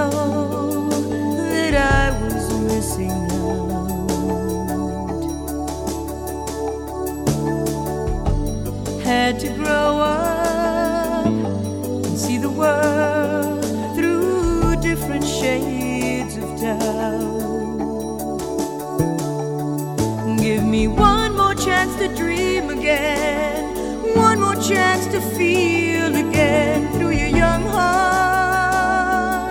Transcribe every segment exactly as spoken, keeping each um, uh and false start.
know that I was missing out. Had to grow up and see the world through different shades of doubt. Give me one more chance to dream again, one more chance to feel again through your young heart.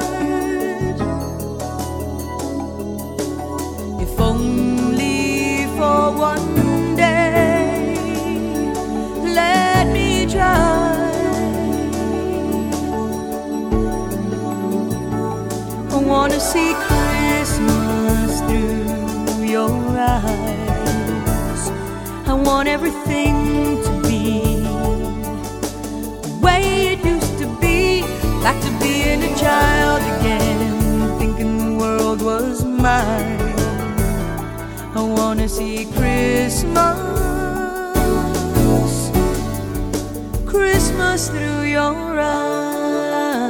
If only for one day, let me try. I wanna see Christmas through your eyes. I want everything to be the way it used to be, back to being a child again, thinking the world was mine. I wanna see Christmas, Christmas through your eyes.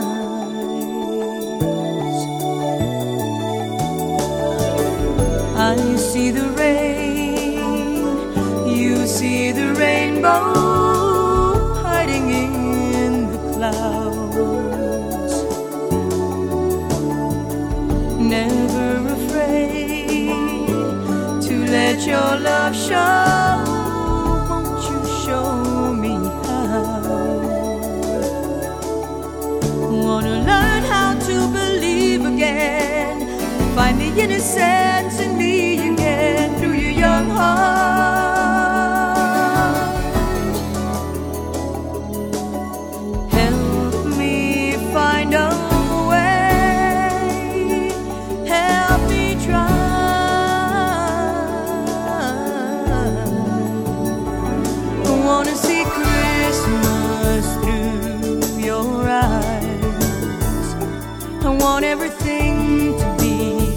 I see the rain, you see the rainbow hiding in the clouds. Never afraid to let your love show. Won't you show me how? Wanna learn how to believe again, find the innocence in me again through your young heart. Help me find a way, help me try. I wanna see Christmas through your eyes. I want everything to be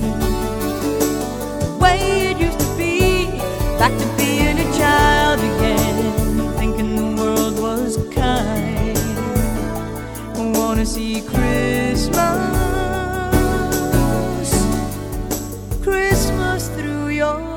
the way it used to be, back to being a child again, thinking the world was kind. I wanna see Christmas, Christmas through your